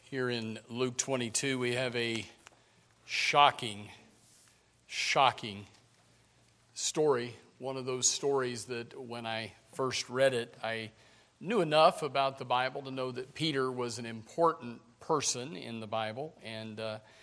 Here in Luke 22, we have a shocking story. One of those stories that when I first read it, I knew enough about the Bible to know that Peter was an important person in the Bible, and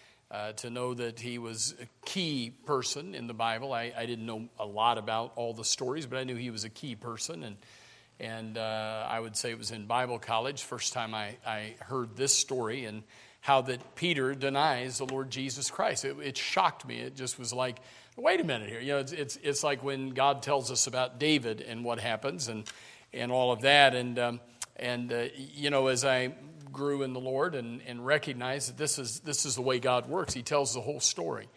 to know that he was a key person in the Bible. I didn't know a lot about all the stories, but I knew he was a key person, and I would say it was in Bible college, first time I heard this story, and how that Peter denies the Lord Jesus Christ. It shocked me. It just was like, wait a minute here. You know, it's like when God tells us about David and what happens and all of that. And you know, as I grew in the Lord and recognized that this is the way God works, He tells the whole story.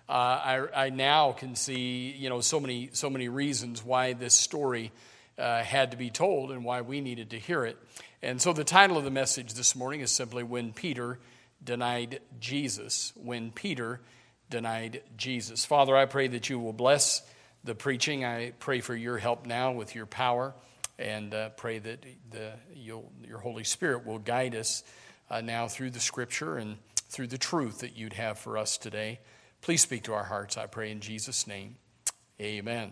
I now can see, you know, so many reasons why this story had to be told and why we needed to hear it. And so the title of the message this morning is simply When Peter Denied Jesus. When Peter Denied Jesus. Father, I pray that you will bless the preaching. I pray for your help now with your power, and pray that your Holy Spirit will guide us now through the Scripture and through the truth that you'd have for us today. Please speak to our hearts, I pray in Jesus' name. Amen.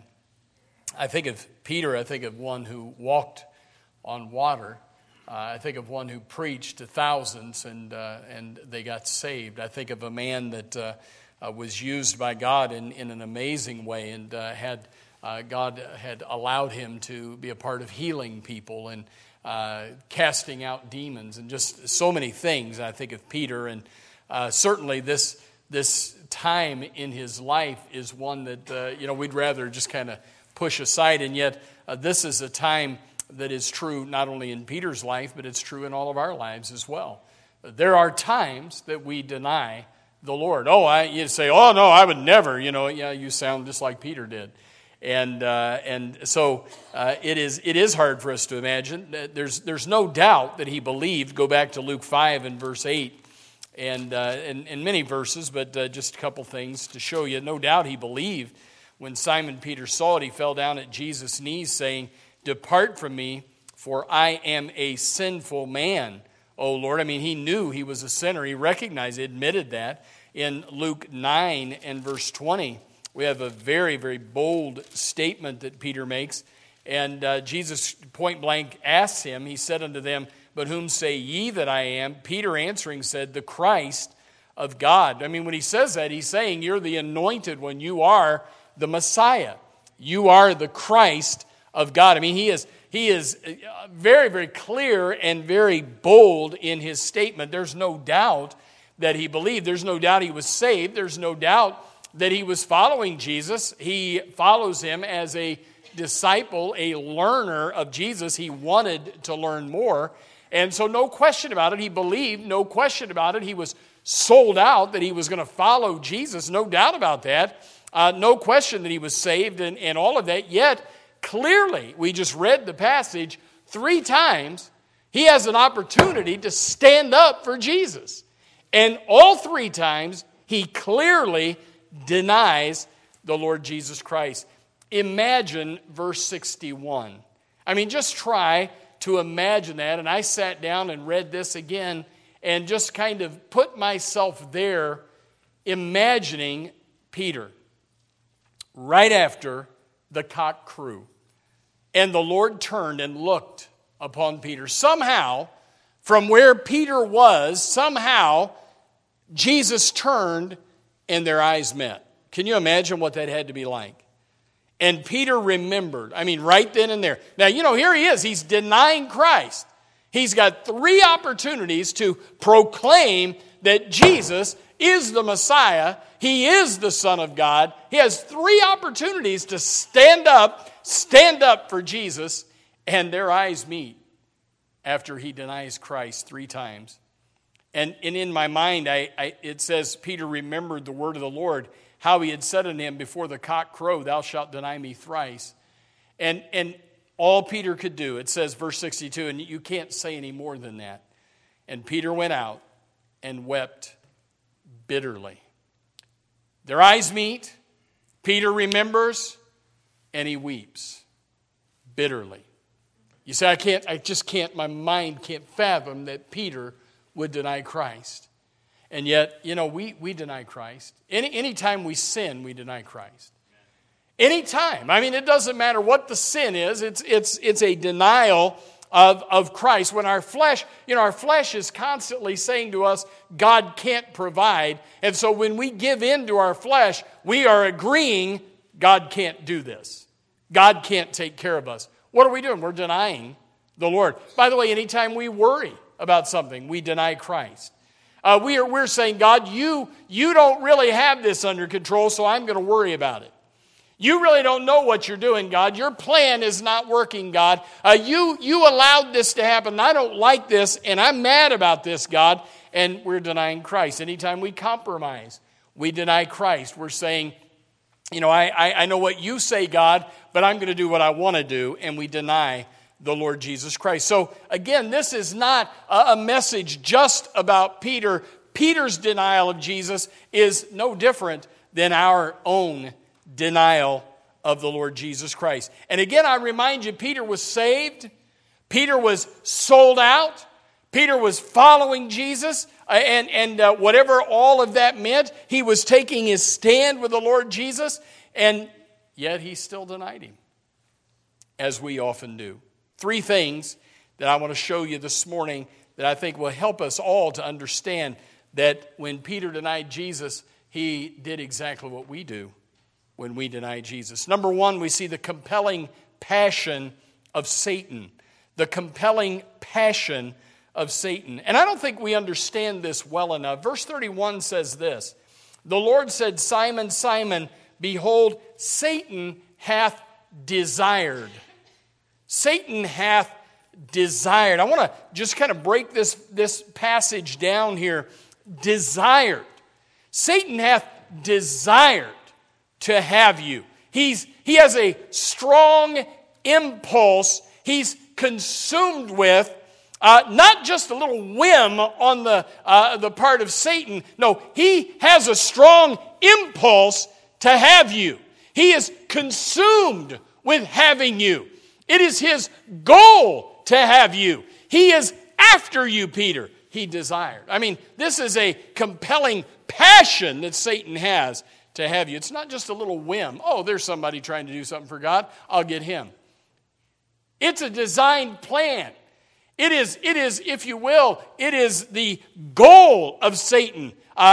I think of Peter, I think of one who walked on water. I think of one who preached to thousands and they got saved. I think of a man that was used by God in an amazing way, and God had allowed him to be a part of healing people and casting out demons and just so many things. I think of Peter, and certainly this time in his life is one that we'd rather just kind of push aside, and yet this is a time that is true not only in Peter's life, but it's true in all of our lives as well. There are times that we deny the Lord. You say, oh no, I would never. You sound just like Peter did, and so it is hard for us to imagine. There's no doubt that he believed. Go back to Luke 5 and verse 8, and in many verses, but just a couple things to show you. No doubt he believed. When Simon Peter saw it, he fell down at Jesus' knees, saying, "Depart from me, for I am a sinful man, O Lord." I mean, he knew he was a sinner. He recognized, he admitted that. In Luke 9 and verse 20, we have a very, very bold statement that Peter makes. And Jesus point blank asks him, he said unto them, "But whom say ye that I am?" Peter answering said, "The Christ of God." I mean, when he says that, he's saying, you're the anointed one. You are the Messiah. You are the Christ of God. I mean, he is very, very clear and very bold in his statement. There's no doubt that he believed. There's no doubt he was saved. There's no doubt that he was following Jesus. He follows him as a disciple, a learner of Jesus. He wanted to learn more. And so no question about it, he believed. No question about it, he was sold out that he was going to follow Jesus. No doubt about that. No question that he was saved and all of that. Yet, clearly, we just read the passage 3 times, he has an opportunity to stand up for Jesus. And all 3 times, he clearly denies the Lord Jesus Christ. Imagine verse 61. I mean, just try to imagine that. And I sat down and read this again and just kind of put myself there, imagining Peter right after the cock crew. And the Lord turned and looked upon Peter. Somehow, from where Peter was, somehow Jesus turned and their eyes met. Can you imagine what that had to be like? And Peter remembered. I mean, right then and there. Now, here he is. He's denying Christ. He's got 3 opportunities to proclaim that Jesus is the Messiah. He is the Son of God. He has 3 opportunities to stand up for Jesus, and their eyes meet after he denies Christ 3 times. And in my mind, it says, Peter remembered the word of the Lord, how he had said unto him, "Before the cock crow, thou shalt deny me thrice." And all Peter could do, it says, verse 62, and you can't say any more than that. And Peter went out and wept bitterly. Their eyes meet, Peter remembers, and he weeps bitterly. You say, I just can't, my mind can't fathom that Peter would deny Christ. And yet, we deny Christ. Anytime we sin, we deny Christ. Anytime. I mean, it doesn't matter what the sin is. It's a denial of Christ. When our flesh is constantly saying to us, God can't provide. And so when we give in to our flesh, we are agreeing God can't do this. God can't take care of us. What are we doing? We're denying the Lord. By the way, anytime we worry about something, we deny Christ. We're saying, God, you don't really have this under control, so I'm going to worry about it. You really don't know what you're doing, God. Your plan is not working, God. You allowed this to happen. I don't like this, and I'm mad about this, God. And we're denying Christ. Anytime we compromise, we deny Christ. We're saying, I know what you say, God, but I'm going to do what I want to do, and we deny the Lord Jesus Christ. So again, this is not a message just about Peter. Peter's denial of Jesus is no different than our own denial of the Lord Jesus Christ. And again, I remind you, Peter was saved. Peter was sold out. Peter was following Jesus. And whatever all of that meant, he was taking his stand with the Lord Jesus. And yet he still denied him, as we often do. 3 things that I want to show you this morning that I think will help us all to understand that when Peter denied Jesus, he did exactly what we do when we deny Jesus. Number 1, we see the compelling passion of Satan. The compelling passion of Satan. And I don't think we understand this well enough. Verse 31 says this, the Lord said, Simon, Simon, behold, Satan hath desired. Satan hath desired. I want to just kind of break this passage down here. Desired. Satan hath desired to have you. He has a strong impulse. He's consumed with not just a little whim on the part of Satan. No, he has a strong impulse to have you. He is consumed with having you. It is his goal to have you. He is after you, Peter. He desired. I mean, this is a compelling passion that Satan has to have you. It's not just a little whim. Oh, there's somebody trying to do something for God. I'll get him. It's a designed plan. It is, if you will, it is the goal of Satan.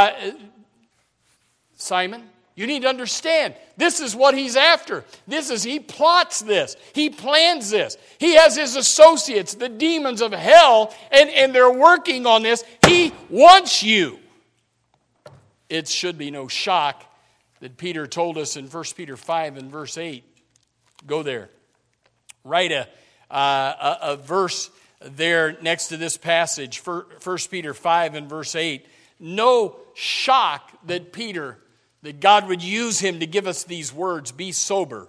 Simon, you need to understand, this is what he's after. He plots this. He plans this. He has his associates, the demons of hell, and they're working on this. He wants you. It should be no shock that Peter told us in 1 Peter 5 and verse 8. Go there. Write a verse there next to this passage, 1 Peter 5 and verse 8. No shock that God would use him to give us these words. Be sober.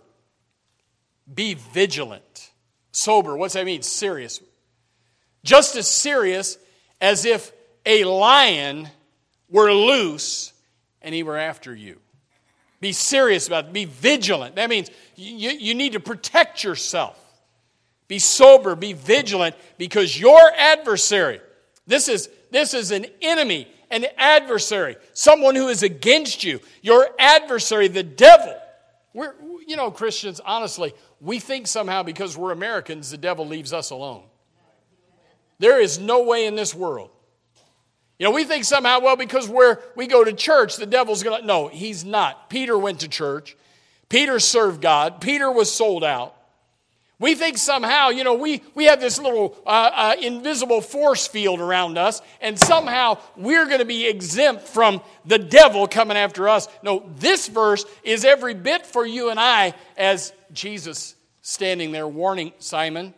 Be vigilant. Sober, what's that mean? Serious. Just as serious as if a lion were loose and he were after you. Be serious about it. Be vigilant. That means you need to protect yourself. Be sober, be vigilant, because your adversary, this is an enemy, an adversary, someone who is against you. Your adversary, the devil. Christians, honestly, we think somehow because we're Americans, the devil leaves us alone. There is no way in this world. We think somehow, because we go to church, the devil's going to... No, he's not. Peter went to church. Peter served God. Peter was sold out. We think somehow, we have this little invisible force field around us, and somehow we're going to be exempt from the devil coming after us. No, this verse is every bit for you and I, as Jesus standing there warning Simon,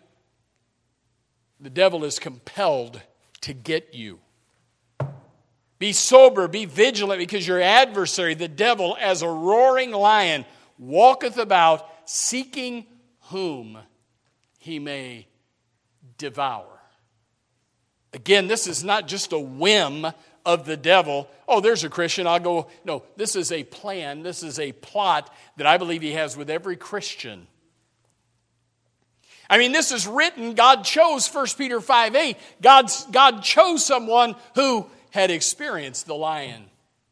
the devil is compelled to get you. Be sober, be vigilant, because your adversary, the devil, as a roaring lion, walketh about, seeking whom he may devour. Again, this is not just a whim of the devil. Oh, there's a Christian, I'll go. No, this is a plan, this is a plot that I believe he has with every Christian. I mean, this is written, God chose 1 Peter 5:8. God chose someone who had experienced the lion.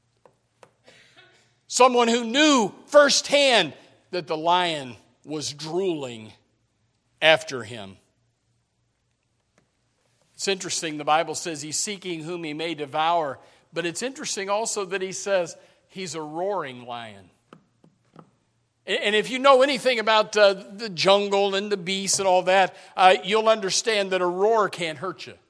Someone who knew firsthand that the lion was drooling after him. It's interesting, the Bible says he's seeking whom he may devour. But it's interesting also that he says he's a roaring lion. And if you know anything about the jungle and the beasts and all that, you'll understand that a roar can't hurt you.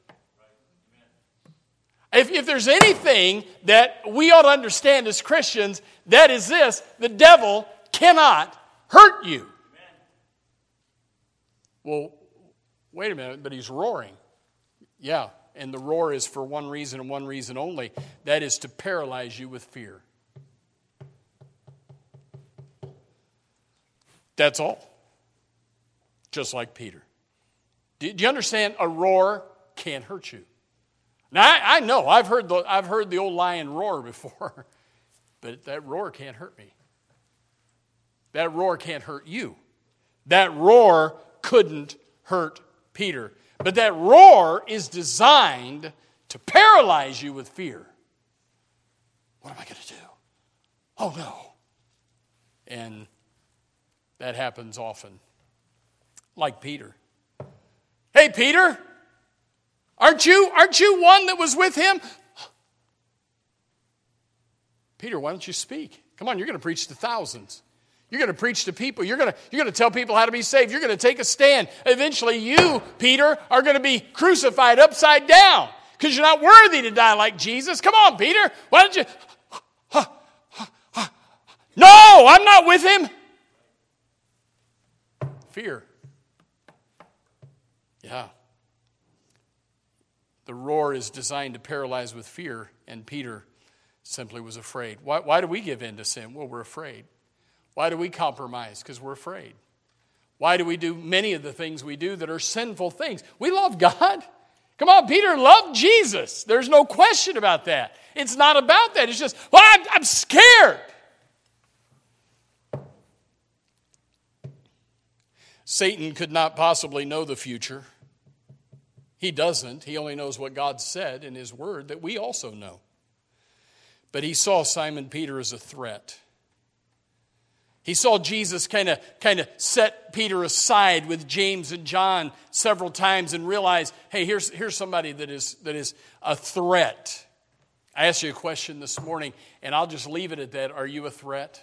If there's anything that we ought to understand as Christians, that is this: the devil cannot hurt you. Well, wait a minute, but he's roaring. Yeah, and the roar is for one reason and one reason only. That is to paralyze you with fear. That's all. Just like Peter. Do you understand? A roar can't hurt you. Now, I know, I've heard the old lion roar before, but that roar can't hurt me. That roar can't hurt you. That roar couldn't hurt Peter. But that roar is designed to paralyze you with fear. What am I going to do? Oh no. And that happens often. Like Peter. Hey, Peter, aren't you one that was with him? Peter, why don't you speak? Come on, you're going to preach to thousands. You're going to preach to people. You're going to tell people how to be saved. You're going to take a stand. Eventually you, Peter, are going to be crucified upside down because you're not worthy to die like Jesus. Come on, Peter. Why don't you? No, I'm not with him. Fear. Yeah. The roar is designed to paralyze with fear, and Peter simply was afraid. Why do we give in to sin? Well, we're afraid. Why do we compromise? Because we're afraid. Why do we do many of the things we do that are sinful things? We love God. Come on, Peter loved Jesus. There's no question about that. It's not about that. It's just, well, I'm scared. Satan could not possibly know the future. He doesn't. He only knows what God said in his word that we also know. But he saw Simon Peter as a threat. He saw Jesus kind of set Peter aside with James and John several times and realized, hey, here's somebody that is a threat. I asked you a question this morning, and I'll just leave it at that. Are you a threat?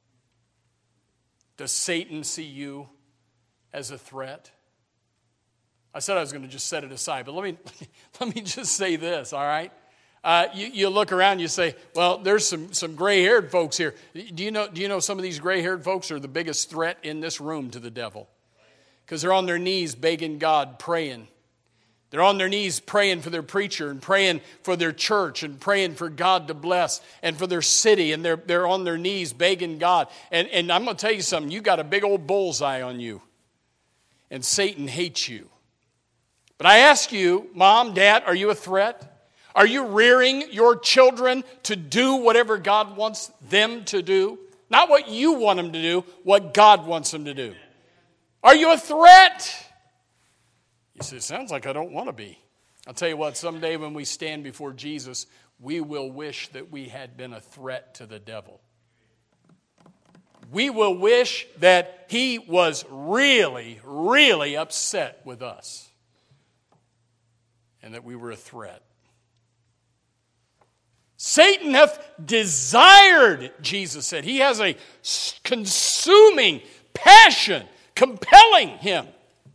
Does Satan see you as a threat? I said I was going to just set it aside, but let me just say this, all right? You look around, you say, well, there's some gray-haired folks here. Do you know some of these gray-haired folks are the biggest threat in this room to the devil? Because they're on their knees begging God, praying. They're on their knees praying for their preacher and praying for their church and praying for God to bless and for their city. And they're on their knees begging God. And I'm going to tell you something. You got a big old bullseye on you. And Satan hates you. But I ask you, Mom, Dad, are you a threat? Are you rearing your children to do whatever God wants them to do? Not what you want them to do, what God wants them to do. Are you a threat? You say, it sounds like I don't want to be. I'll tell you what, someday when we stand before Jesus, we will wish that we had been a threat to the devil. We will wish that he was really, really upset with us and that we were a threat. Satan hath desired, Jesus said. He has a consuming passion compelling him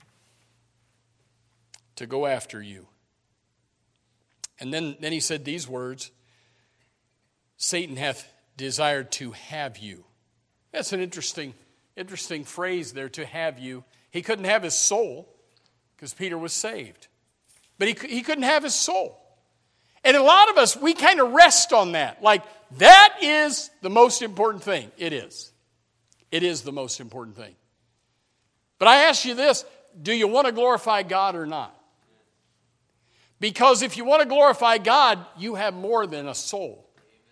to go after you. And then he said these words, Satan hath desired to have you. That's an interesting phrase there, to have you. He couldn't have his soul because Peter was saved. But he couldn't have his soul. And a lot of us, we kind of rest on that. Like, that is the most important thing. It is. It is the most important thing. But I ask you this, do you want to glorify God or not? Because if you want to glorify God, you have more than a soul.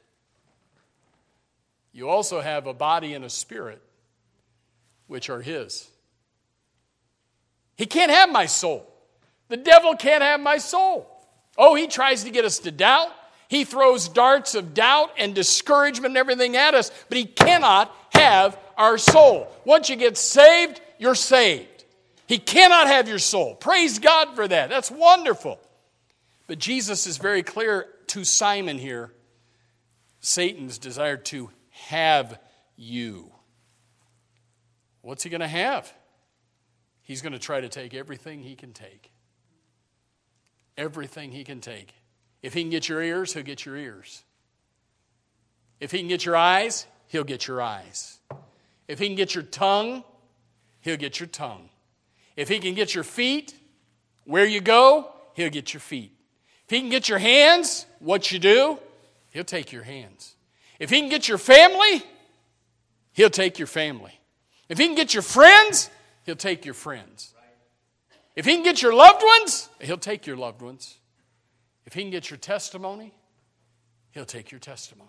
You also have a body and a spirit, which are His. He can't have my soul. The devil can't have my soul. Oh, he tries to get us to doubt. He throws darts of doubt and discouragement and everything at us, but he cannot have our soul. Once you get saved, you're saved. He cannot have your soul. Praise God for that. That's wonderful. But Jesus is very clear to Simon here. Satan's desire to have you. What's he going to have? He's going to try to take everything he can take. Everything he can take. If he can get your ears, he'll get your ears. If he can get your eyes, he'll get your eyes. If he can get your tongue, he'll get your tongue. If he can get your feet, where you go, he'll get your feet. If he can get your hands, what you do, he'll take your hands. If he can get your family, he'll take your family. If he can get your friends, he'll take your friends. If he can get your loved ones, he'll take your loved ones. If he can get your testimony, he'll take your testimony.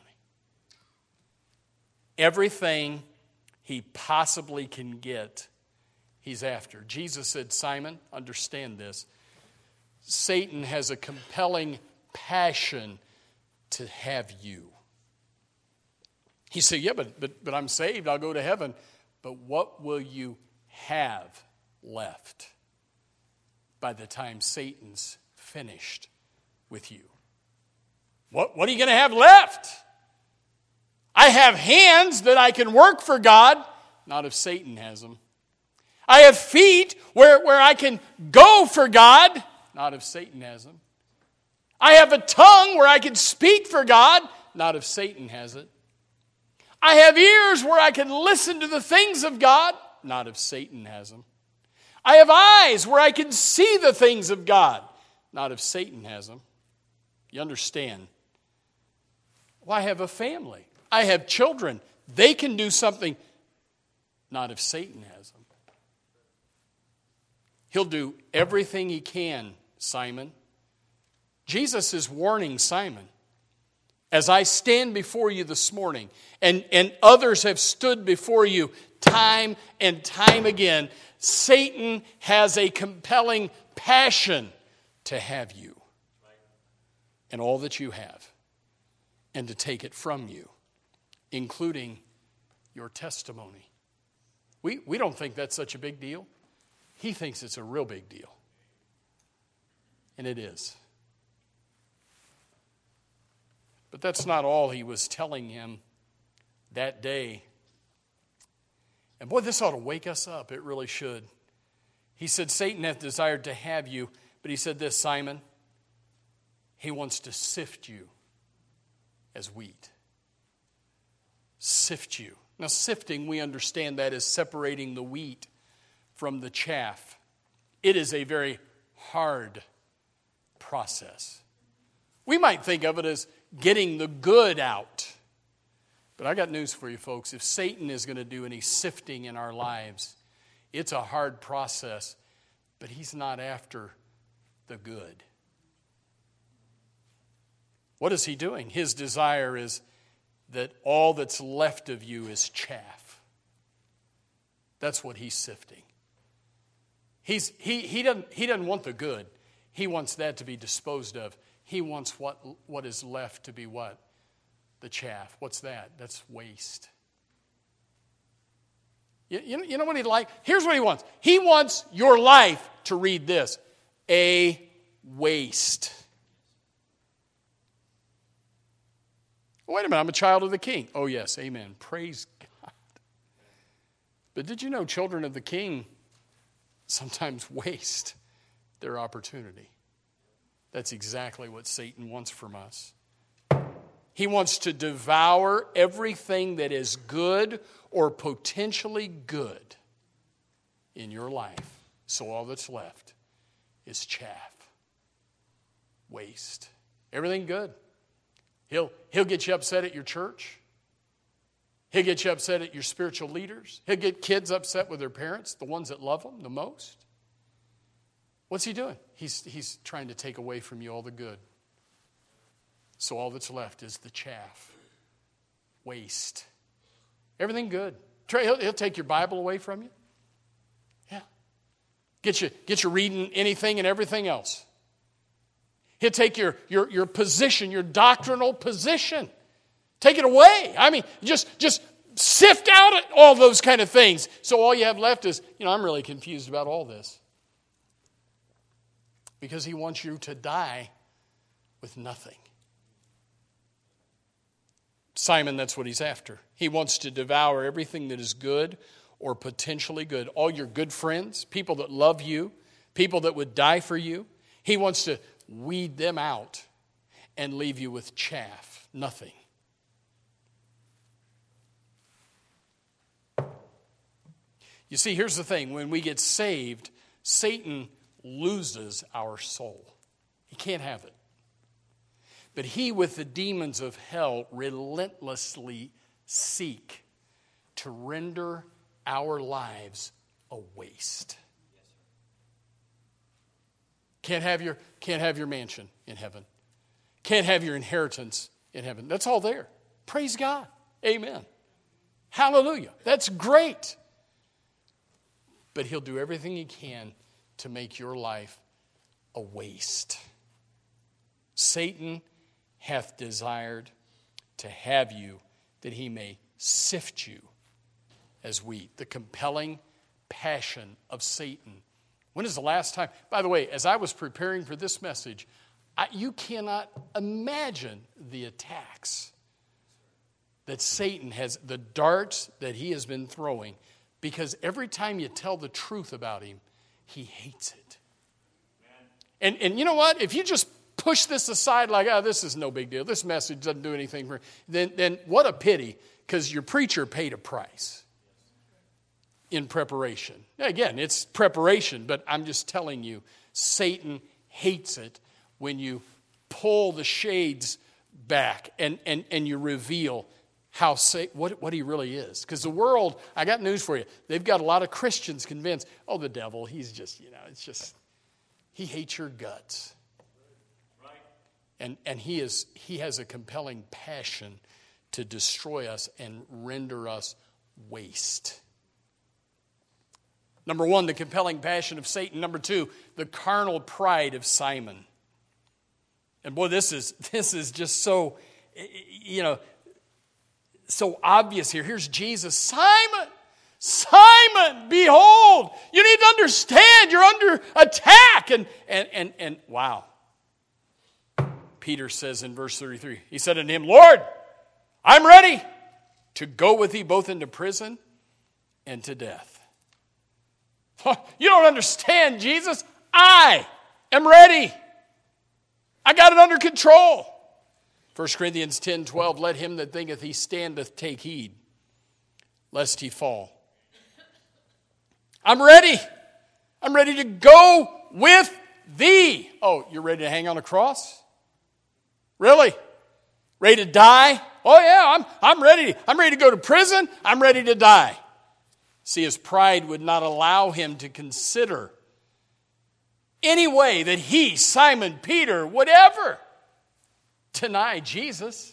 Everything he possibly can get, he's after. Jesus said, Simon, understand this. Satan has a compelling passion to have you. He said, yeah, but I'm saved. I'll go to heaven. But what will you have left by the time Satan's finished with you? What are you going to have left? I have hands that I can work for God. Not if Satan has them. I have feet where I can go for God. Not if Satan has them. I have a tongue where I can speak for God. Not if Satan has it. I have ears where I can listen to the things of God. Not if Satan has them. I have eyes where I can see the things of God. Not if Satan has them. You understand? Well, I have a family. I have children. They can do something. Not if Satan has them. He'll do everything he can, Simon. Jesus is warning Simon. As I stand before you this morning, and others have stood before you time and time again, Satan has a compelling passion to have you and all that you have, and to take it from you, including your testimony. We don't think that's such a big deal. He thinks it's a real big deal. And it is. But that's not all he was telling him that day. And boy, this ought to wake us up. It really should. He said, Satan hath desired to have you. But he said this, Simon, he wants to sift you as wheat. Sift you. Now, sifting, we understand that as separating the wheat from the chaff. It is a very hard process. We might think of it as getting the good out. But I got news for you folks. If Satan is going to do any sifting in our lives, it's a hard process, but he's not after the good. What is he doing? His desire is that all that's left of you is chaff. That's what he's sifting. He doesn't want the good. He wants that to be disposed of. He wants what is left to be what? The chaff. What's that? That's waste. You know what he'd like? Here's what he wants. He wants your life to read this. A waste. Wait a minute, I'm a child of the King. Oh yes, amen. Praise God. But did you know children of the King sometimes waste their opportunity? That's exactly what Satan wants from us. He wants to devour everything that is good or potentially good in your life. So all that's left is chaff, waste. Everything good. He'll get you upset at your church. He'll get you upset at your spiritual leaders. He'll get kids upset with their parents, the ones that love them the most. What's he doing? He's trying to take away from you all the good. So all that's left is the chaff. Waste. Everything good. He'll take your Bible away from you. Yeah. Get you reading anything and everything else. He'll take your position, your doctrinal position. Take it away. I mean, just sift out all those kind of things. So all you have left is, I'm really confused about all this. Because he wants you to die with nothing. Simon, that's what he's after. He wants to devour everything that is good or potentially good. All your good friends, people that love you, people that would die for you. He wants to weed them out and leave you with chaff, nothing. You see, here's the thing. When we get saved, Satan loses our soul. He can't have it. But he, with the demons of hell, relentlessly seek to render our lives a waste. Can't have your mansion in heaven. Can't have your inheritance in heaven. That's all there. Praise God. Amen. Hallelujah. That's great. But he'll do everything he can to make your life a waste. Satan hath desired to have you that he may sift you as wheat. The compelling passion of Satan. When is the last time? By the way, as I was preparing for this message, you cannot imagine the attacks that Satan has, the darts that he has been throwing, because every time you tell the truth about him, he hates it. And you know what? If you just push this aside like, this is no big deal, this message doesn't do anything for me, then what a pity, because your preacher paid a price in preparation. Now, again, it's preparation, but I'm just telling you, Satan hates it when you pull the shades back and you reveal what he really is. Because the world, I got news for you, they've got a lot of Christians convinced, the devil, he's just, he hates your guts. And he has a compelling passion to destroy us and render us waste. Number one, the compelling passion of Satan. Number two, the carnal pride of Simon. And boy, this is just so, so obvious here. Here's Jesus. Simon, behold, you need to understand you're under attack. And wow. Peter says in verse 33, he said unto him, Lord, I'm ready to go with thee both into prison and to death. You don't understand, Jesus. I am ready. I got it under control. 1 Corinthians 10:12, let him that thinketh he standeth take heed, lest he fall. I'm ready. I'm ready to go with thee. Oh, you're ready to hang on a cross? Really? Ready to die? Oh yeah, I'm ready. I'm ready to go to prison. I'm ready to die. See, his pride would not allow him to consider any way that he, Simon Peter, would ever deny Jesus.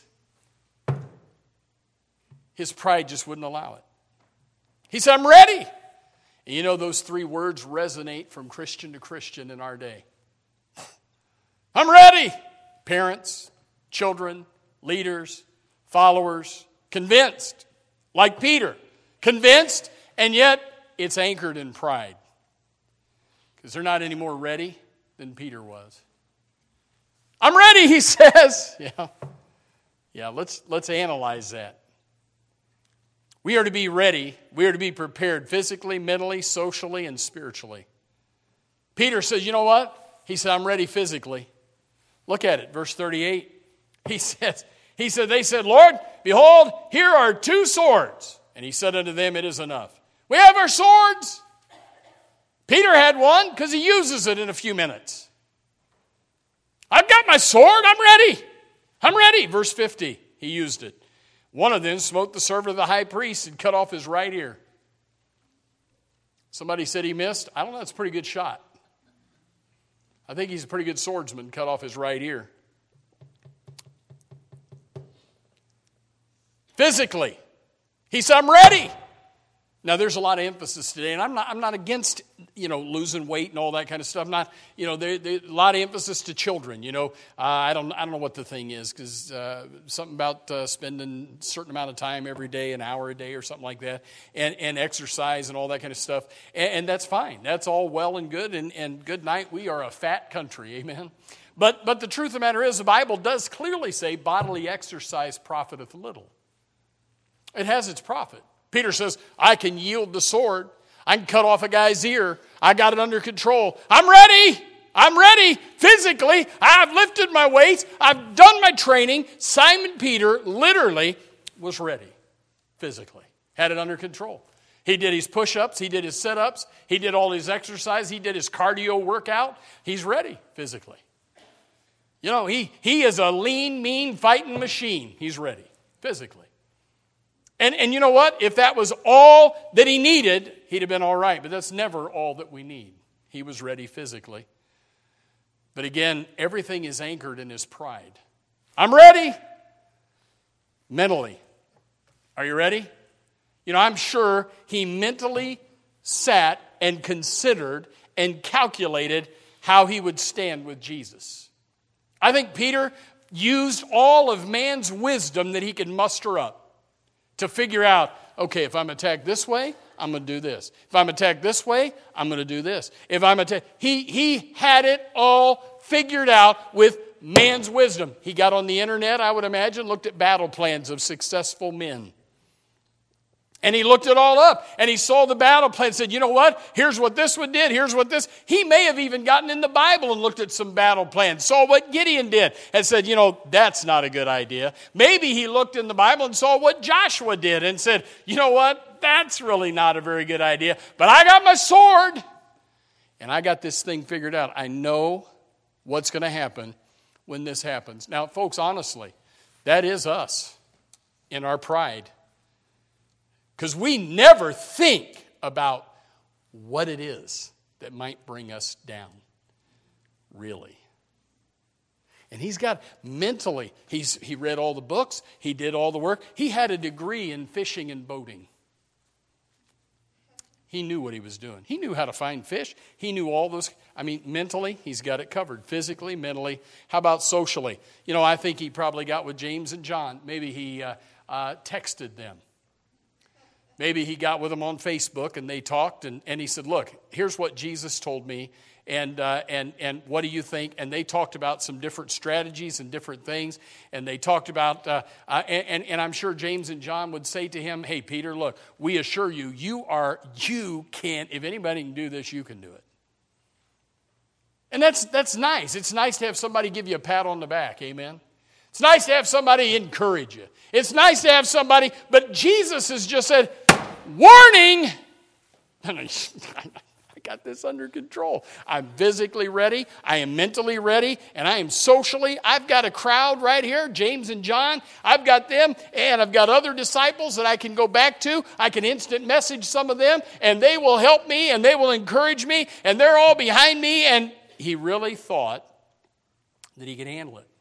His pride just wouldn't allow it. He said, I'm ready. And you know, those three words resonate from Christian to Christian in our day. I'm ready. Parents, children, leaders, followers, convinced, like Peter, convinced, and yet it's anchored in pride. Because they're not any more ready than Peter was. I'm ready, he says. Yeah, let's analyze that. We are to be ready. We are to be prepared physically, mentally, socially, and spiritually. Peter says, you know what? He said, I'm ready physically. Look at it, verse 38. He said, they said, Lord, behold, here are 2 swords. And he said unto them, it is enough. We have our swords. Peter had one because he uses it in a few minutes. I've got my sword. I'm ready. I'm ready. Verse 50, he used it. One of them smote the servant of the high priest and cut off his right ear. Somebody said he missed. I don't know. That's a pretty good shot. I think he's a pretty good swordsman, cut off his right ear. Physically, he said, I'm ready. Now, there's a lot of emphasis today, and I'm not against, losing weight and all that kind of stuff. Not, there a lot of emphasis to children. I don't know what the thing is, because something about spending a certain amount of time every day, an hour a day or something like that, and exercise and all that kind of stuff. And that's fine. That's all well and good. And good night. We are a fat country. Amen. But the truth of the matter is, the Bible does clearly say bodily exercise profiteth little. It has its profit. Peter says, I can yield the sword. I can cut off a guy's ear. I got it under control. I'm ready. I'm ready. Physically, I've lifted my weights. I've done my training. Simon Peter literally was ready physically. Had it under control. He did his push-ups. He did his sit-ups. He did all his exercise. He did his cardio workout. He's ready physically. He is a lean, mean fighting machine. He's ready physically. And you know what? If that was all that he needed, he'd have been all right. But that's never all that we need. He was ready physically. But again, everything is anchored in his pride. I'm ready. Mentally. Are you ready? I'm sure he mentally sat and considered and calculated how he would stand with Jesus. I think Peter used all of man's wisdom that he could muster up to figure out, okay, if I'm attacked this way, I'm going to do this. If I'm attacked this way, I'm going to do this. If I'm attacked, he had it all figured out with man's wisdom. He got on the internet, I would imagine, looked at battle plans of successful men. And he looked it all up, and he saw the battle plan and said, you know what? Here's what this one did. Here's what this. He may have even gotten in the Bible and looked at some battle plans, saw what Gideon did, and said, that's not a good idea. Maybe he looked in the Bible and saw what Joshua did and said, you know what? That's really not a very good idea. But I got my sword, and I got this thing figured out. I know what's going to happen when this happens. Now, folks, honestly, that is us in our pride. Because we never think about what it is that might bring us down, really. And he's got mentally, he read all the books, he did all the work. He had a degree in fishing and boating. He knew what he was doing. He knew how to find fish. He knew all those. Mentally, he's got it covered. Physically, mentally. How about socially? I think he probably got with James and John. Maybe he texted them. Maybe he got with them on Facebook and they talked and he said, look, here's what Jesus told me and what do you think? And they talked about some different strategies and different things. And they talked about, and I'm sure James and John would say to him, hey, Peter, look, we assure you, you can't, if anybody can do this, you can do it. And that's nice. It's nice to have somebody give you a pat on the back, amen? It's nice to have somebody encourage you. It's nice to have somebody, but Jesus has just said, warning! I got this under control. I'm physically ready. I am mentally ready. And I am socially. I've got a crowd right here, James and John. I've got them. And I've got other disciples that I can go back to. I can instant message some of them. And they will help me. And they will encourage me. And they're all behind me. And he really thought that he could handle it.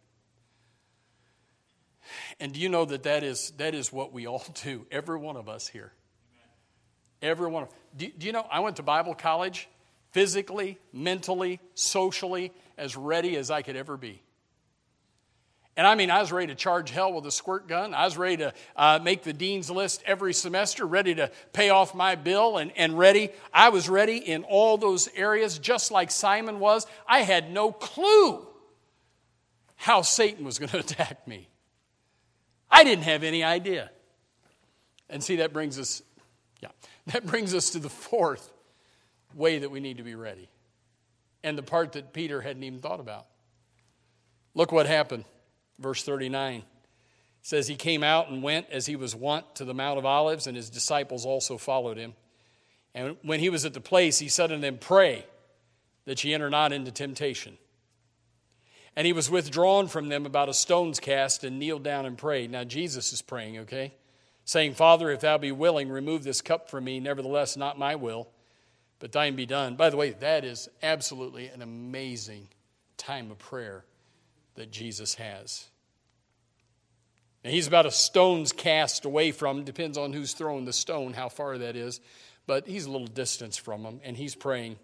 And do you know that is what we all do? Every one of us here. Every one of us. Do you know, I went to Bible college physically, mentally, socially, as ready as I could ever be. And I was ready to charge hell with a squirt gun. I was ready to make the dean's list every semester, ready to pay off my bill and ready. I was ready in all those areas, just like Simon was. I had no clue how Satan was going to attack me. I didn't have any idea. And see, that brings us to the fourth way that we need to be ready. And the part that Peter hadn't even thought about. Look what happened. Verse 39 says, he came out and went as he was wont to the Mount of Olives, and his disciples also followed him. And when he was at the place, he said unto them, pray that ye enter not into temptation. And he was withdrawn from them about a stone's cast and kneeled down and prayed. Now Jesus is praying, okay? Saying, Father, if thou be willing, remove this cup from me. Nevertheless, not my will, but thine be done. By the way, that is absolutely an amazing time of prayer that Jesus has. And he's about a stone's cast away from him. Depends on who's throwing the stone, how far that is. But he's a little distance from him, and he's praying.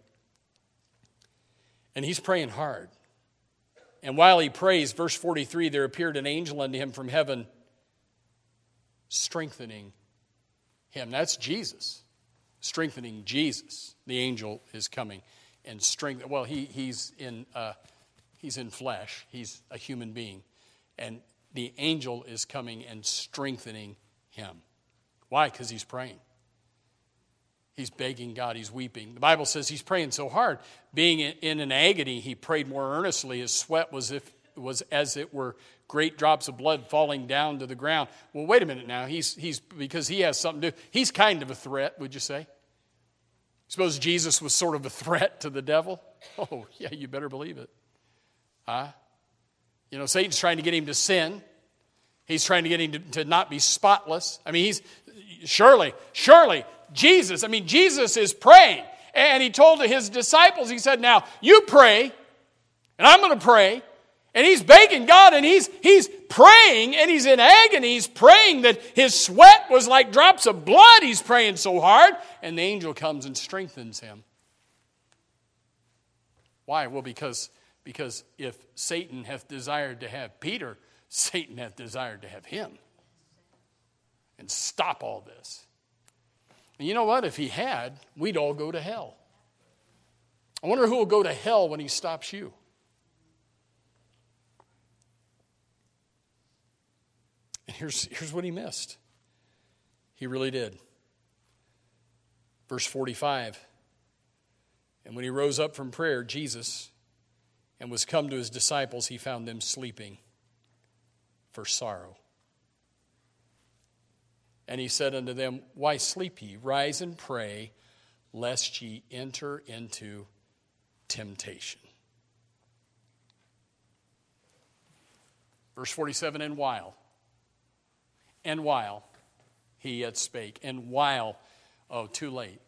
And he's praying hard. And while he prays, verse 43, there appeared an angel unto him from heaven, strengthening him. That's Jesus. Strengthening Jesus. The angel is coming and strengthening. Well, he's in flesh. He's a human being. And the angel is coming and strengthening him. Why? Because he's praying. He's begging God. He's weeping. The Bible says he's praying so hard. Being in an agony, he prayed more earnestly. His sweat was as it were great drops of blood falling down to the ground. Well, wait a minute now. He's because he has something to do. He's kind of a threat, would you say? Suppose Jesus was sort of a threat to the devil? Oh, yeah, you better believe it. Huh? You know, Satan's trying to get him to sin. He's trying to get him to not be spotless. I mean, he's surely, Jesus is praying. And he told his disciples, he said, now, you pray, and I'm going to pray. And he's begging God, and he's praying, and he's in agony. He's praying that his sweat was like drops of blood. He's praying so hard. And the angel comes and strengthens him. Why? Well, because if Satan hath desired to have Peter, Satan hath desired to have him. And stop all this. And you know what? If he had, we'd all go to hell. I wonder who will go to hell when he stops you. And here's what he missed. He really did. Verse 45. And when he rose up from prayer, Jesus, and was come to his disciples, he found them sleeping for sorrow. And he said unto them, why sleep ye? Rise and pray, lest ye enter into temptation. Verse 47, and while he yet spake, and while, too late.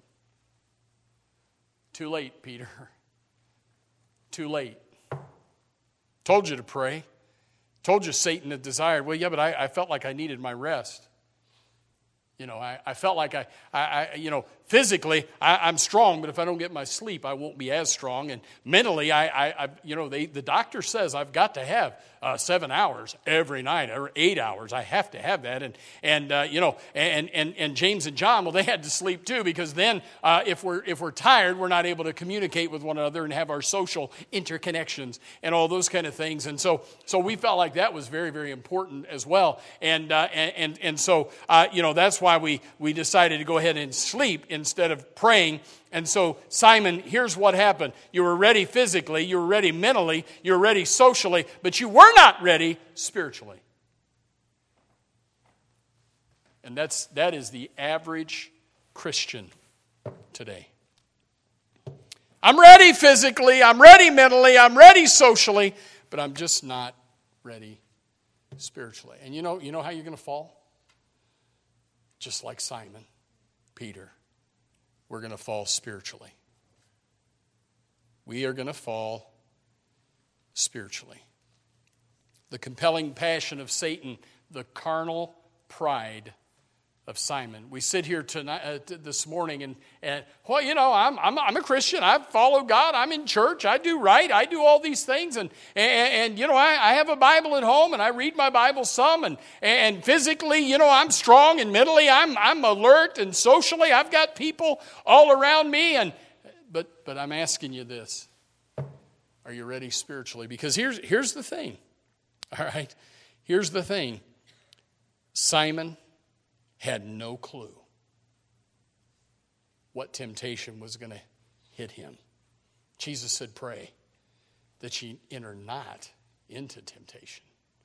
Too late, Peter. Too late. Told you to pray. Told you Satan had desired. Well, yeah, but I felt like I needed my rest. You know, I felt like physically I'm strong, but if I don't get my sleep, I won't be as strong. And mentally, the doctor says I've got to have 7 hours every night, or 8 hours. I have to have that. And James and John, well, they had to sleep too, because then if we're tired, we're not able to communicate with one another and have our social interconnections and all those kind of things. And so we felt like that was very, very important as well. And so that's why we decided to go ahead and sleep instead of praying. And so, Simon, here's what happened. You were ready physically, you were ready mentally, you were ready socially, but you were not ready spiritually. And that is the average Christian today. I'm ready physically, I'm ready mentally, I'm ready socially, but I'm just not ready spiritually. And you know how you're going to fall? Just like Simon, Peter. We're going to fall spiritually. We are going to fall spiritually. The compelling passion of Satan, the carnal pride of Simon. We sit here tonight, this morning, and I'm a Christian. I follow God. I'm in church. I do right. I do all these things, and I have a Bible at home, and I read my Bible some, and physically, I'm strong, and mentally, I'm alert, and socially, I've got people all around me, but I'm asking you this: are you ready spiritually? Because here's the thing. All right, here's the thing. Simon had no clue what temptation was going to hit him. Jesus said, pray that ye enter not into temptation.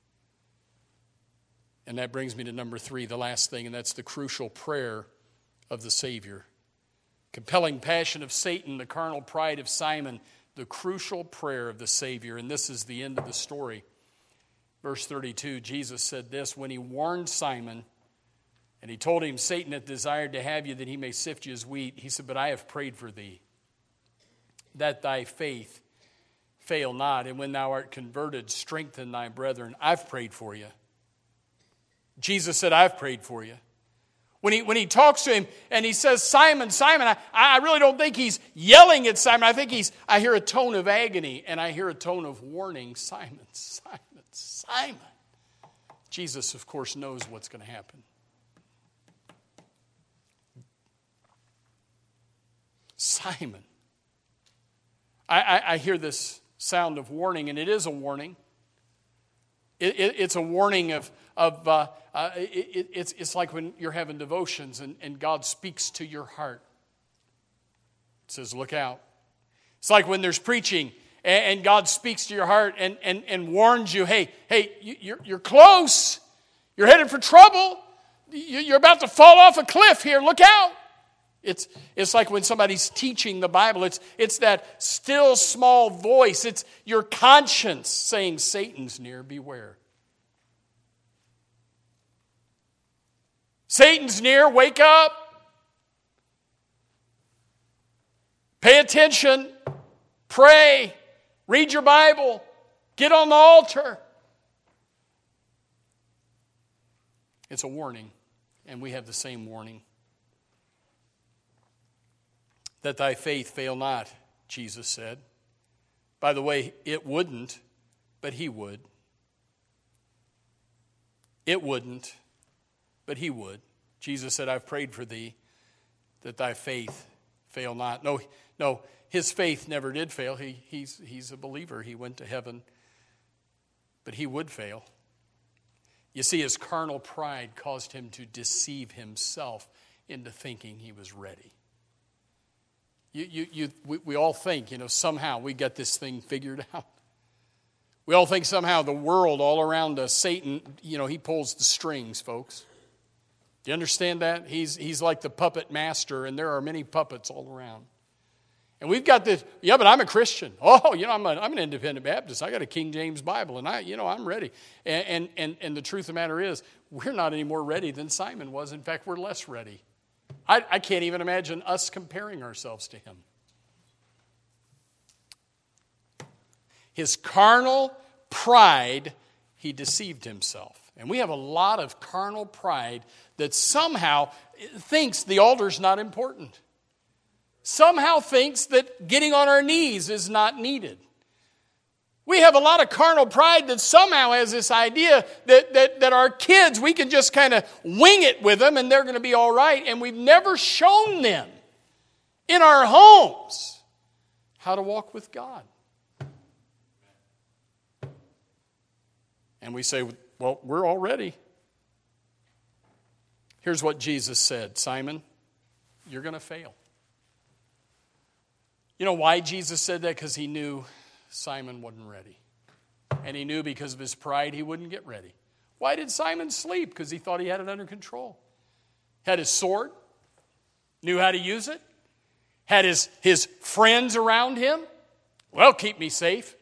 And that brings me to number 3, the last thing, and that's the crucial prayer of the Savior. Compelling passion of Satan, the carnal pride of Simon, the crucial prayer of the Savior. And this is the end of the story. Verse 32, Jesus said this, when he warned Simon, and he told him, Satan hath desired to have you that he may sift you as wheat. He said, but I have prayed for thee, that thy faith fail not. And when thou art converted, strengthen thy brethren. I've prayed for you. Jesus said, I've prayed for you. When he talks to him and he says, Simon, Simon, I really don't think he's yelling at Simon. I think I hear a tone of agony and I hear a tone of warning. Simon, Simon, Simon. Jesus, of course, knows what's going to happen. Simon. I hear this sound of warning, and it is a warning. It's a warning it's like when you're having devotions and God speaks to your heart. It says, look out. It's like when there's preaching and God speaks to your heart and warns you, hey, you're close. You're headed for trouble. You're about to fall off a cliff here. Look out. It's like when somebody's teaching the Bible. It's that still small voice. It's your conscience saying, Satan's near, beware. Satan's near, wake up. Pay attention. Pray. Read your Bible. Get on the altar. It's a warning, and we have the same warning. That thy faith fail not, Jesus said. By the way, it wouldn't, but he would. It wouldn't, but he would. Jesus said, I've prayed for thee, that thy faith fail not. No, his faith never did fail. He's a believer. He went to heaven, but he would fail. You see, his carnal pride caused him to deceive himself into thinking he was ready. We all think, somehow we got this thing figured out. We all think somehow the world all around us, Satan, he pulls the strings, folks. Do you understand that? He's like the puppet master, and there are many puppets all around. And we've got this, but I'm a Christian. Oh, I'm an independent Baptist. I got a King James Bible, and I'm ready. And the truth of the matter is, we're not any more ready than Simon was. In fact, we're less ready. I can't even imagine us comparing ourselves to him. His carnal pride, he deceived himself. And we have a lot of carnal pride that somehow thinks the altar's not important. Somehow thinks that getting on our knees is not needed. We have a lot of carnal pride that somehow has this idea that our kids, we can just kind of wing it with them and they're going to be all right. And we've never shown them in our homes how to walk with God. And we say, well, we're all ready. Here's what Jesus said, Simon, you're going to fail. You know why Jesus said that? Because he knew Simon wasn't ready. And he knew because of his pride he wouldn't get ready. Why did Simon sleep? Because he thought he had it under control. Had his sword, knew how to use it, had his friends around him. Well, keep me safe.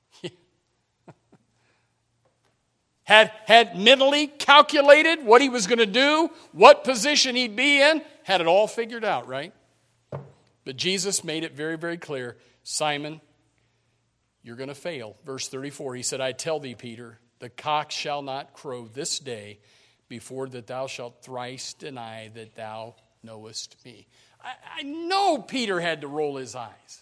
Had mentally calculated what he was going to do, what position he'd be in, had it all figured out, right? But Jesus made it very, very clear, Simon, you're going to fail. Verse 34, he said, I tell thee, Peter, the cock shall not crow this day before that thou shalt thrice deny that thou knowest me. I know Peter had to roll his eyes.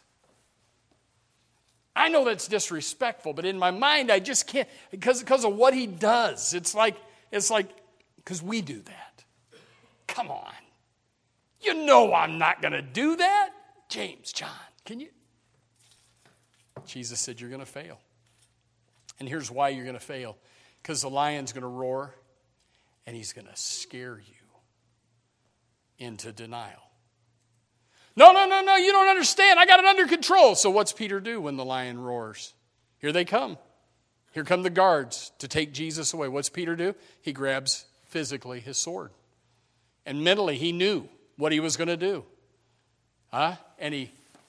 I know that's disrespectful, but in my mind, I just can't, because of what he does. It's like, because we do that. Come on. You know I'm not going to do that. James, John, can you? Jesus said, you're going to fail. And here's why you're going to fail. Because the lion's going to roar, and he's going to scare you into denial. No, you don't understand. I got it under control. So what's Peter do when the lion roars? Here they come. Here come the guards to take Jesus away. What's Peter do? He grabs physically his sword. And mentally he knew what he was going to do. And he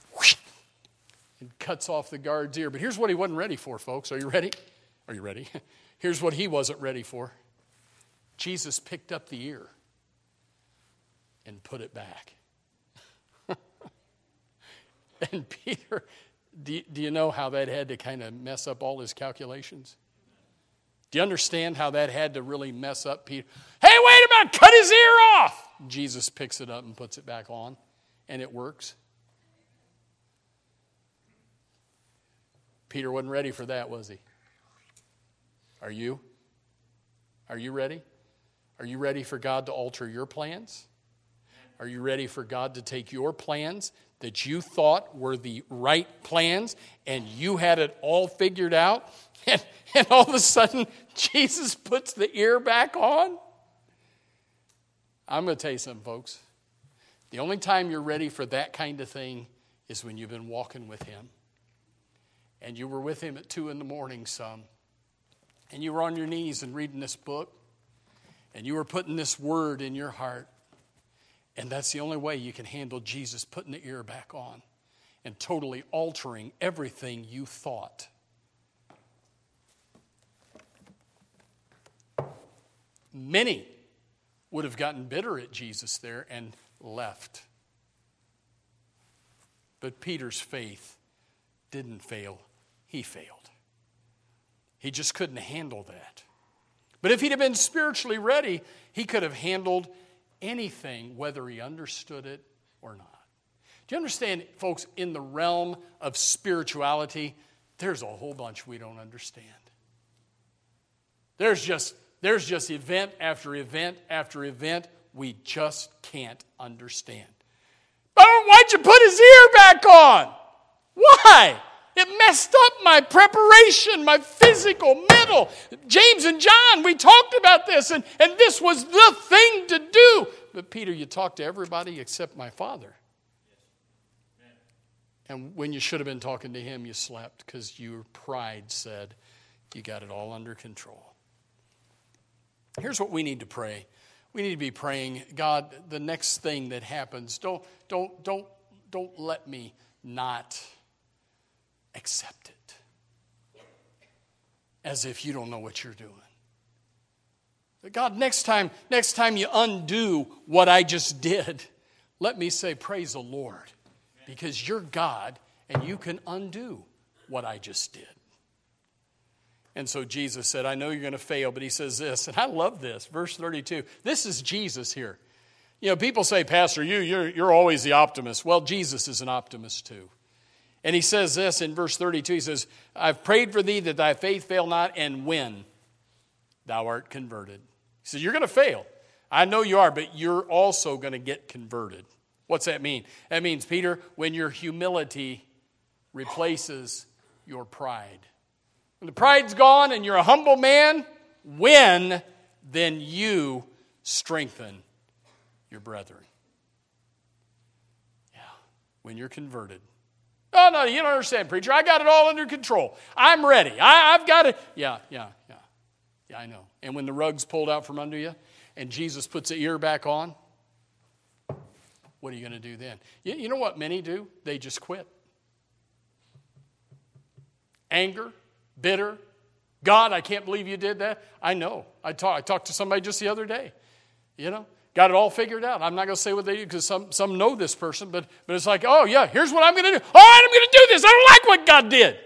cuts off the guard's ear. But here's what he wasn't ready for, folks. Are you ready? Are you ready? Here's what he wasn't ready for. Jesus picked up the ear and put it back. And Peter, do you know how that had to kind of mess up all his calculations? Do you understand how that had to really mess up Peter? Hey, wait a minute, cut his ear off! Jesus picks it up and puts it back on, and it works. Peter wasn't ready for that, was he? Are you? Are you ready? Are you ready for God to alter your plans? Are you ready for God to take your plans that you thought were the right plans and you had it all figured out, and all of a sudden Jesus puts the ear back on? I'm going to tell you something, folks. The only time you're ready for that kind of thing is when you've been walking with Him. And you were with Him at 2 a.m. some. And you were on your knees and reading this book. And you were putting this word in your heart. And that's the only way you can handle Jesus putting the ear back on and totally altering everything you thought. Many would have gotten bitter at Jesus there and left. But Peter's faith didn't fail. He failed. He just couldn't handle that. But if he'd have been spiritually ready, he could have handled anything, whether he understood it or not. Do you understand, folks, in the realm of spirituality, there's a whole bunch we don't understand. There's just event after event after event we just can't understand. But why'd you put his ear back on? Why? It messed up my preparation, my physical, mental. James and John, we talked about this, and this was the thing to do. But Peter, you talked to everybody except my Father. And when you should have been talking to him, you slept because your pride said you got it all under control. Here's what we need to pray. We need to be praying, God, the next thing that happens, don't let me not accept it. As if you don't know what you're doing. But God, next time you undo what I just did, let me say, praise the Lord. Because you're God and you can undo what I just did. And so Jesus said, I know you're going to fail, but he says this, and I love this, verse 32. This is Jesus here. You know, people say, Pastor, you're always the optimist. Well, Jesus is an optimist too. And he says this in verse 32, he says, I've prayed for thee that thy faith fail not, and when thou art converted. He says, you're going to fail. I know you are, but you're also going to get converted. What's that mean? That means, Peter, when your humility replaces your pride. When the pride's gone and you're a humble man, when then you strengthen your brethren. Yeah, when you're converted. Oh, no, you don't understand, preacher. I got it all under control. I'm ready. I've got it. Yeah, I know. And when the rug's pulled out from under you and Jesus puts the ear back on, what are you going to do then? You know what many do? They just quit. Anger, bitter. God, I can't believe you did that. I know. I talked to somebody just the other day. You know, got it all figured out. I'm not going to say what they do because some know this person, but it's like, oh, yeah, here's what I'm going to do. All right, I'm going to do this. I don't like what God did.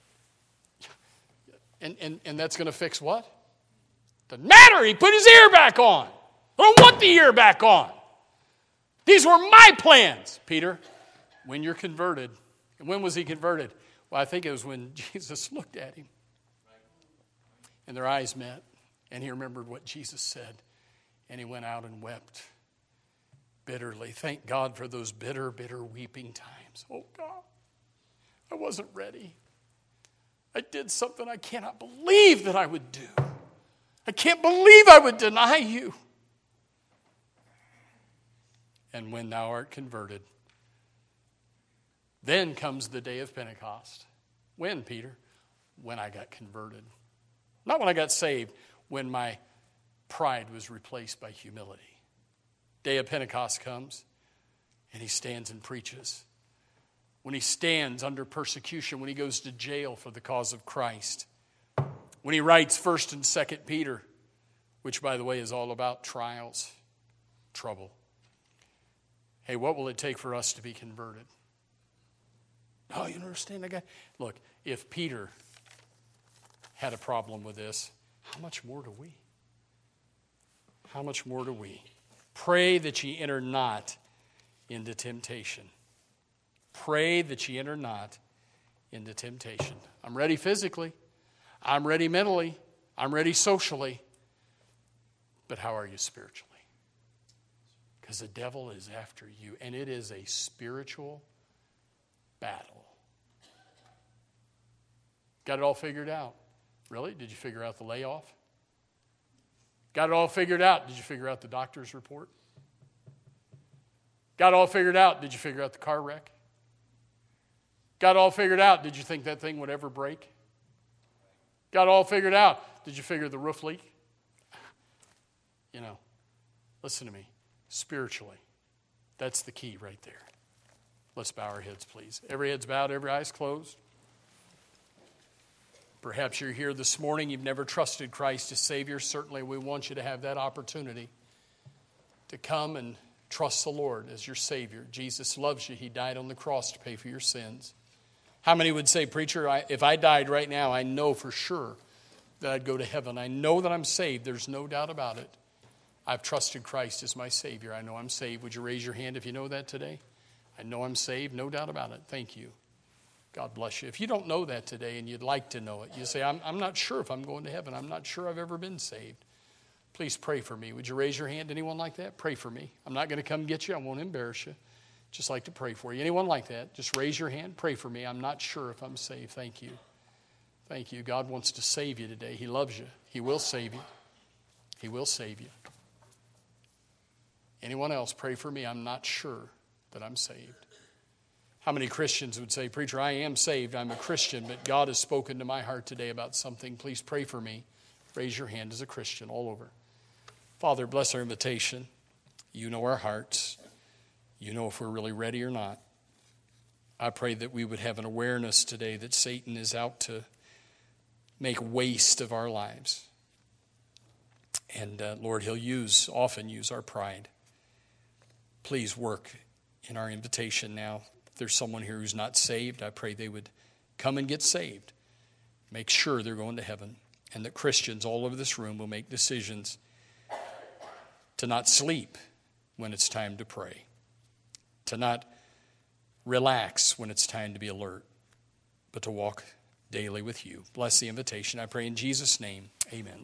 And that's going to fix what? Doesn't matter. He put his ear back on. I don't want the ear back on. These were my plans, Peter. When you're converted. And when was he converted? Well, I think it was when Jesus looked at him. And their eyes met. And he remembered what Jesus said. And he went out and wept bitterly. Thank God for those bitter, bitter weeping times. Oh, God, I wasn't ready. I did something I cannot believe that I would do. I can't believe I would deny you. And when thou art converted, then comes the day of Pentecost. When, Peter? When I got converted. Not when I got saved, when my pride was replaced by humility. Day of Pentecost comes, and he stands and preaches. When he stands under persecution, when he goes to jail for the cause of Christ. When he writes 1st and 2nd Peter, which, by the way, is all about trials, trouble. Hey, what will it take for us to be converted? Oh, you understand that guy? Look, if Peter had a problem with this, how much more do we? How much more do we? Pray that ye enter not into temptation. Pray that ye enter not into temptation. I'm ready physically. I'm ready mentally. I'm ready socially. But how are you spiritually? Because the devil is after you, and it is a spiritual battle. Got it all figured out? Really? Did you figure out the layoff? Got it all figured out? Did you figure out the doctor's report? Got it all figured out? Did you figure out the car wreck? Got it all figured out? Did you think that thing would ever break? Got it all figured out? Did you figure the roof leak? Listen to me. Spiritually, that's the key right there. Let's bow our heads, please. Every head's bowed, every eye's closed. Perhaps you're here this morning, you've never trusted Christ as Savior. Certainly we want you to have that opportunity to come and trust the Lord as your Savior. Jesus loves you. He died on the cross to pay for your sins. How many would say, preacher, if I died right now, I know for sure that I'd go to heaven. I know that I'm saved. There's no doubt about it. I've trusted Christ as my Savior. I know I'm saved. Would you raise your hand if you know that today? I know I'm saved. No doubt about it. Thank you. God bless you. If you don't know that today and you'd like to know it, you say, I'm not sure if I'm going to heaven. I'm not sure I've ever been saved. Please pray for me. Would you raise your hand? Anyone like that? Pray for me. I'm not going to come get you. I won't embarrass you. Just like to pray for you. Anyone like that? Just raise your hand. Pray for me. I'm not sure if I'm saved. Thank you. Thank you. God wants to save you today. He loves you. He will save you. He will save you. Anyone else? Pray for me. I'm not sure that I'm saved. How many Christians would say, preacher, I am saved. I'm a Christian, but God has spoken to my heart today about something. Please pray for me. Raise your hand as a Christian all over. Father, bless our invitation. You know our hearts. You know if we're really ready or not. I pray that we would have an awareness today that Satan is out to make waste of our lives. And Lord, he'll often use our pride. Please work in our invitation now. If there's someone here who's not saved, I pray they would come and get saved. Make sure they're going to heaven. And that Christians all over this room will make decisions to not sleep when it's time to pray. To not relax when it's time to be alert. But to walk daily with you. Bless the invitation. I pray in Jesus' name. Amen.